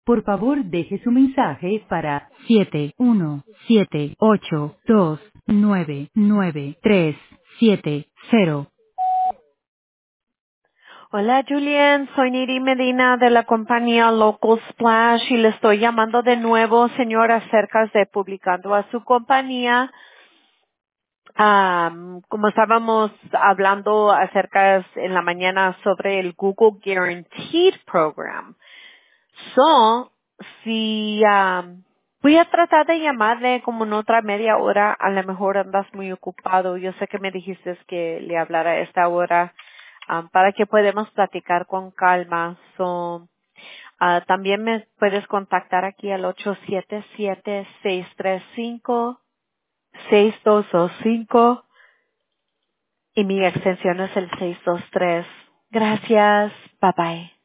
Por favor, deje su mensaje para 71782999370. Hola Julian, soy Niri Medina de la compañía Local Splash y le estoy llamando de nuevo, señor, acerca de publicando a su compañía. Como estábamos hablando acerca en la mañana sobre el Google Guaranteed Program. So, si voy a tratar de llamarle como en otra media hora, a lo mejor andas muy ocupado. Yo sé que me dijiste que le hablara a esta hora para que podamos platicar con calma. So, también me puedes contactar aquí al 877-635-6225 y mi extensión es el 623. Gracias. Bye bye.